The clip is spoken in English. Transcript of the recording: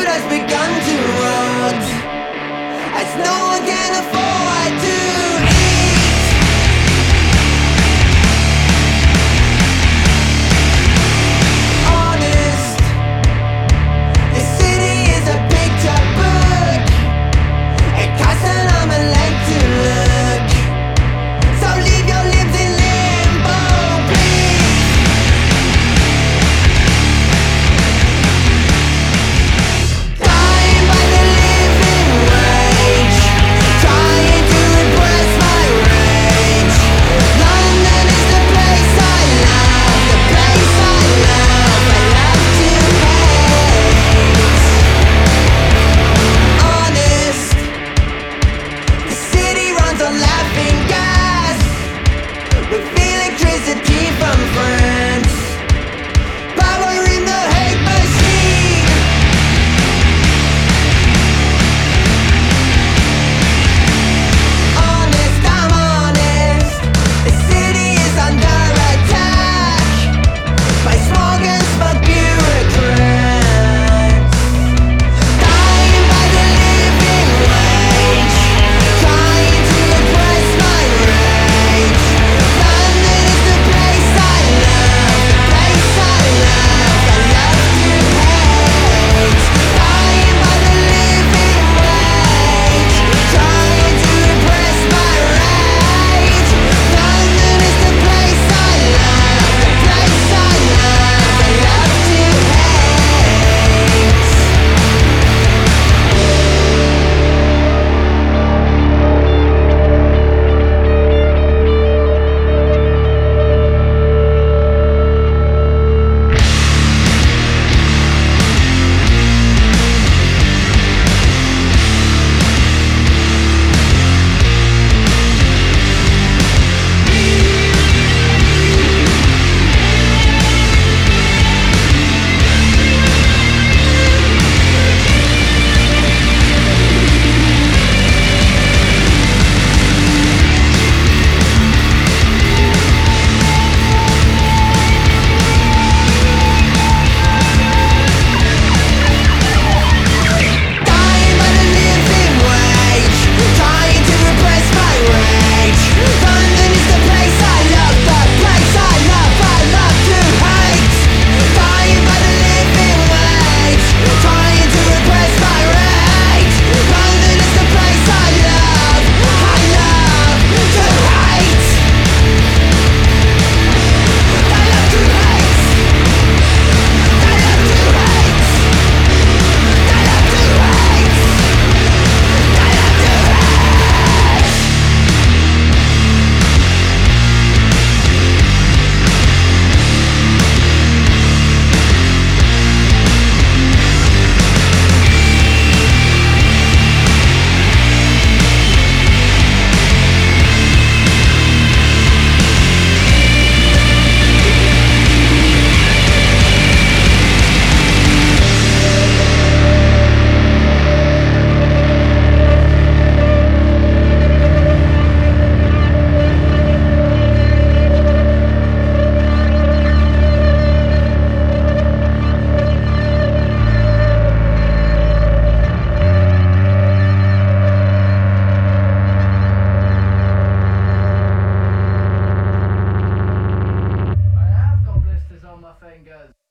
has begun to rot, as no one can afford to eat. Honest, the city is a picture book. It costs an arm and leg to look. So leave your limbs in limbo, please. Dying by the living wage, trying to repress my rage. London is the place I love, the place I love. I love to hate. Honest, the city runs on laughing gas, with electricity from France. Power in the hate machine. Honest, I'm honest. The city is under attack by smog and smug bureaucrats. Dying by the living wage, trying to repress my rage. London is the place I love, the place I love. I love to hate. Dying by the living wage, trying to repress my rage. London is the place I love, the place I love. I love to hate. Dying by the living wage, trying to repress my rage. London is the place I love, the place I love to hate. Dying by the living wage, trying to repress my rage. London is the place I love to hate. I love to hate. I love to hate. I love to hate. I love to hate. I have got blisters on my fingers.